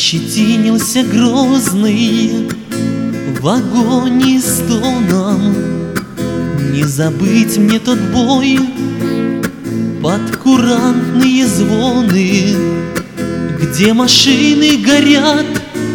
Ощетинился грозный в агонии стоном. Не забыть мне тот бой под курантные звоны, где машины горят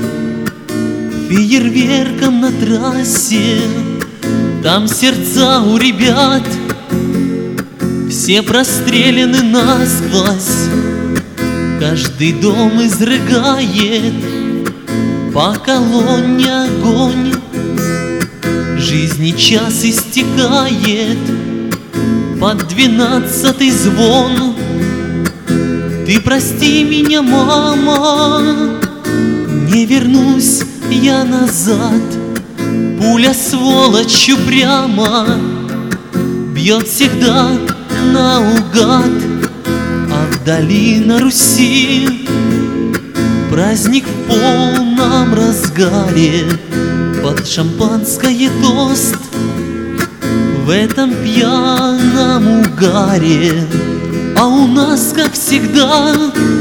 фейерверком на трассе. Там сердца у ребят все простреляны насквозь. Каждый дом изрыгает по колонне огонь. Жизни час истекает под 12-й звон. Ты прости меня, мама, не вернусь я назад. Пуля сволочью прямо бьет всегда наугад. А вдали на Руси праздник в полном разгаре. Под шампанское тост в этом пьяном угаре. А у нас, как всегда,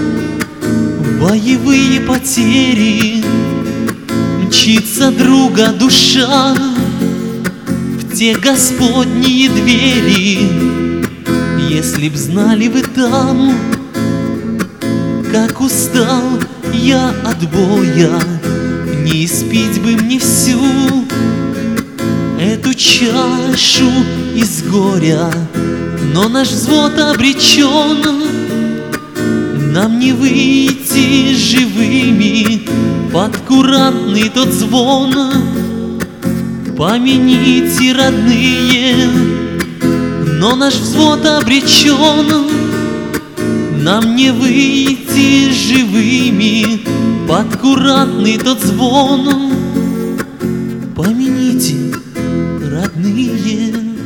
боевые потери. Мчится друга душа в те господние двери. Если б знали вы там, как устал я от боя, не испить бы мне всю эту чашу из горя. Но наш взвод обречен, нам не выйти живыми под курантный тот звон. Помяните, родные, но наш взвод обречен, нам не выйти живыми под курантный тот звон. Помяните, родные.